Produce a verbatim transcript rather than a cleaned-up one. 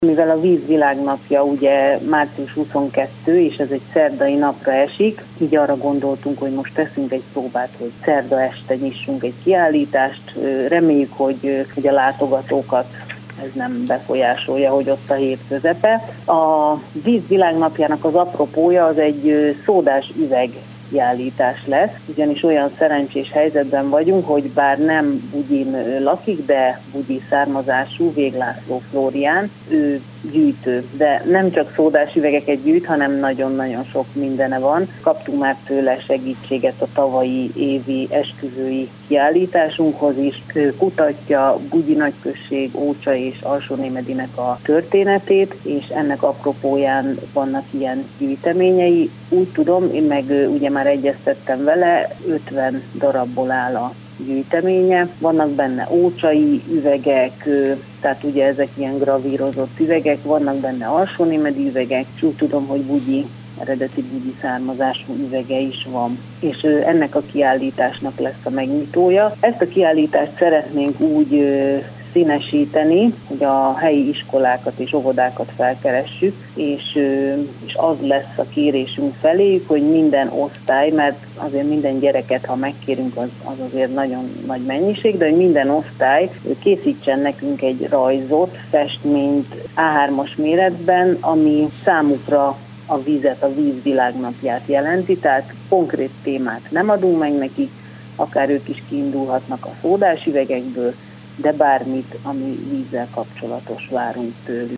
Mivel a víz világnapja ugye március huszonkettő, és ez egy szerdai napra esik, így arra gondoltunk, hogy most teszünk egy próbát, hogy szerda este nyissunk egy kiállítást. Reméljük, hogy, hogy a látogatókat ez nem befolyásolja, hogy ott a hét közepe. A víz világnapjának az apropója az egy szódás üveg kiállítás lesz, ugyanis olyan szerencsés helyzetben vagyunk, hogy bár nem Bugyin lakik, de bugyi származású Véglászló Flórián, ő gyűjtő, de nem csak szódás üvegeket gyűjt, hanem nagyon-nagyon sok mindene van. Kaptunk már tőle segítséget a tavalyi évi esküvői kiállításunkhoz is. Ő kutatja Bugyi nagyközség, Ócsa és Alsónémedinek a történetét, és ennek apropóján vannak ilyen gyűjteményei. Úgy tudom, én meg ugye már egyeztettem vele, ötven darabból áll a gyűjteménye. Vannak benne ócsai üvegek, tehát ugye ezek ilyen gravírozott üvegek, vannak benne alsónémedi üvegek, és úgy tudom, hogy bugyi, eredeti bugyi származású üvege is van. És ennek a kiállításnak lesz a megnyitója. Ezt a kiállítást szeretnénk úgy színesíteni, hogy a helyi iskolákat és óvodákat felkeressük, és, és az lesz a kérésünk feléjük, hogy minden osztály, mert azért minden gyereket, ha megkérünk, az, az azért nagyon nagy mennyiség, de hogy minden osztály készítsen nekünk egy rajzot, festményt á hármas méretben, ami számukra a vizet, a víz világnapját jelenti, tehát konkrét témát nem adunk meg nekik, akár ők is kiindulhatnak a szódás üvegekből, de bármit, ami vízzel kapcsolatos, várunk tőlük.